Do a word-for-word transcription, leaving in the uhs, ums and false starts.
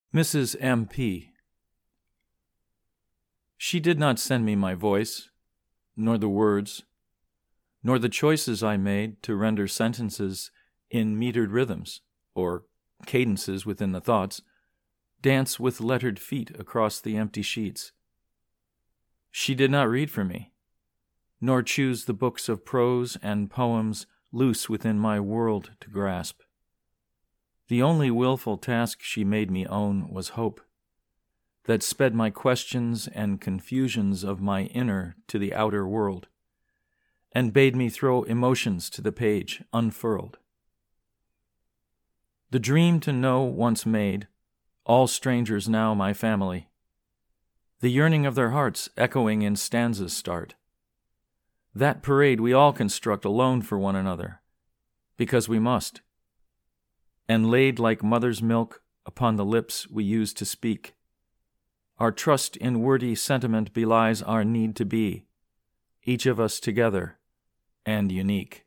Missus M P She did not send me my voice, nor the words, nor the choices I made to render sentences in metered rhythms, or cadences within the thoughts, dance with lettered feet across the empty sheets. She did not read for me, nor choose the books of prose and poems loose within my world to grasp. The only willful task she made me own was hope, that sped my questions and confusions of my inner to the outer world, and bade me throw emotions to the page unfurled. The dream to know once made, all strangers now my family, the yearning of their hearts echoing in stanzas start. That parade we all construct alone for one another, because we must, and laid like mother's milk upon the lips we use to speak. Our trust in wordy sentiment belies our need to be, each of us together and unique.